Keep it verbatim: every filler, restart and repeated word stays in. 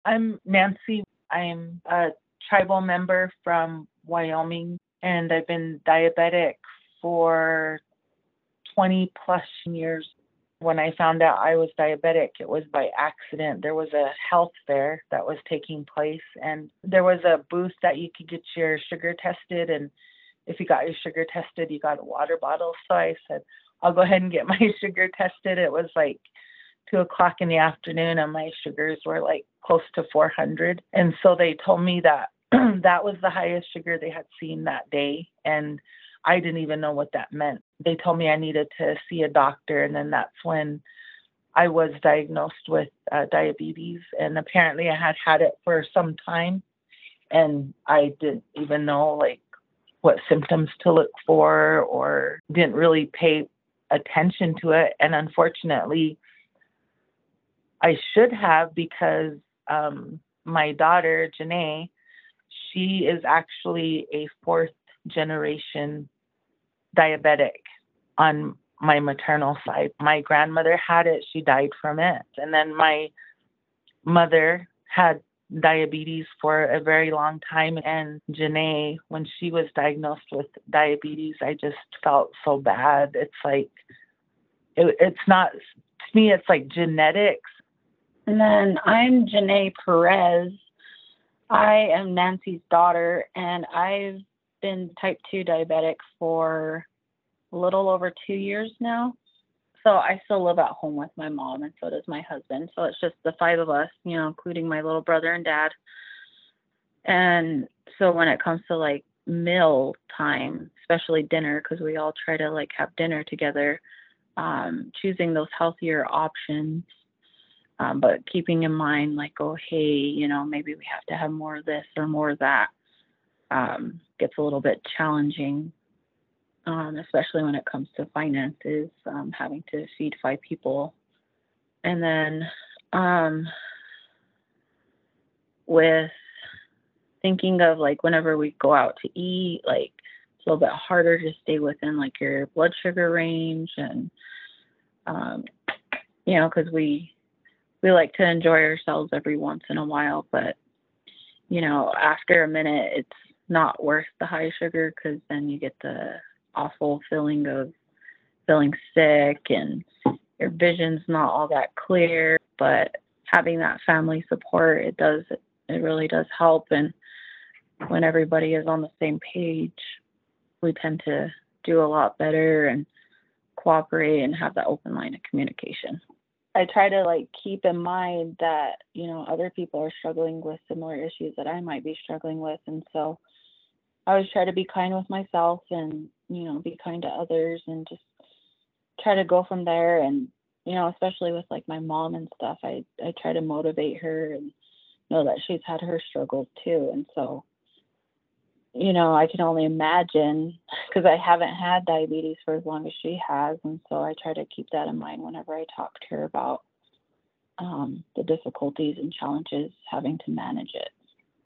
I'm Nancy. I'm a tribal member from Wyoming, and I've been diabetic for twenty plus years. When I found out I was diabetic, it was by accident. There was a health fair that was taking place, and there was a booth that you could get your sugar tested. And if you got your sugar tested, you got a water bottle. So I said, I'll go ahead and get my sugar tested. It was like two o'clock in the afternoon, and my sugars were like close to four hundred. And so they told me that that was the highest sugar they had seen that day. And I didn't even know what that meant. They told me I needed to see a doctor, and then that's when I was diagnosed with uh, diabetes. And apparently I had had it for some time, and I didn't even know like what symptoms to look for, or didn't really pay attention to it. And unfortunately, I should have, because um, my daughter, Janae, she is actually a fourth generation diabetic on my maternal side. My grandmother had it, she died from it. And then my mother had diabetes for a very long time. And Janae, when she was diagnosed with diabetes, I just felt so bad. It's like, it, it's not, to me, it's like genetics. And then I'm Janae Perez. I am Nancy's daughter, and I've been type two diabetic for a little over two years now. So I still live at home with my mom, and so does my husband. So it's just the five of us, you know, including my little brother and dad. And so when it comes to like meal time, especially dinner, because we all try to like have dinner together, um, choosing those healthier options, um, but keeping in mind like, oh, hey, you know, maybe we have to have more of this or more of that, um, gets a little bit challenging. Um, especially when it comes to finances, um, having to feed five people. And then um, with thinking of like whenever we go out to eat, like it's a little bit harder to stay within like your blood sugar range. And, um, you know, because we, we like to enjoy ourselves every once in a while, but, you know, after a minute, it's not worth the high sugar, because then you get the awful feeling of feeling sick and your vision's not all that clear. But having that family support, it does, it really does help. And when everybody is on the same page, we tend to do a lot better and cooperate and have that open line of communication. I try to like keep in mind that, you know, other people are struggling with similar issues that I might be struggling with. And so I always try to be kind with myself and, you know, be kind to others, and just try to go from there. And, you know, especially with like my mom and stuff, I, I try to motivate her and know that she's had her struggles too. And so, you know, I can only imagine, because I haven't had diabetes for as long as she has. And so I try to keep that in mind whenever I talk to her about um, the difficulties and challenges having to manage it.